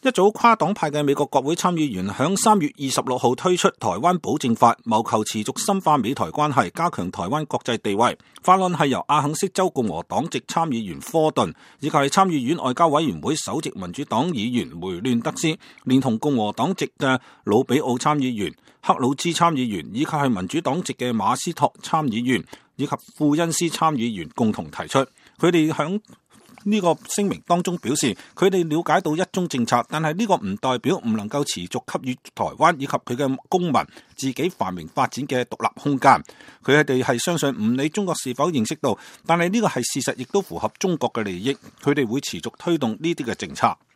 一組跨黨派嘅美國國會參議員響3月26號推出台灣保證法，謀求持續深化美台關係，加強台灣國際地位。法案係由阿肯色州共和黨籍參議員科頓，以及係參議院外交委員會首席民主黨議員梅亂德斯，連同共和黨籍嘅魯比奧參議員、克魯茲參議員，以及係民主黨籍嘅馬斯托參議員以及庫恩斯參議員共同提出。佢哋響呢個聲明當中表示，佢哋了解到一中政策，但係呢個唔代表唔能夠持續給予台灣以及佢嘅公民自己繁榮發展嘅獨立空間。佢哋係相信唔理中國是否認識到，但係呢個係事實，亦都符合中國嘅利益。佢哋會持續推動呢啲嘅政策。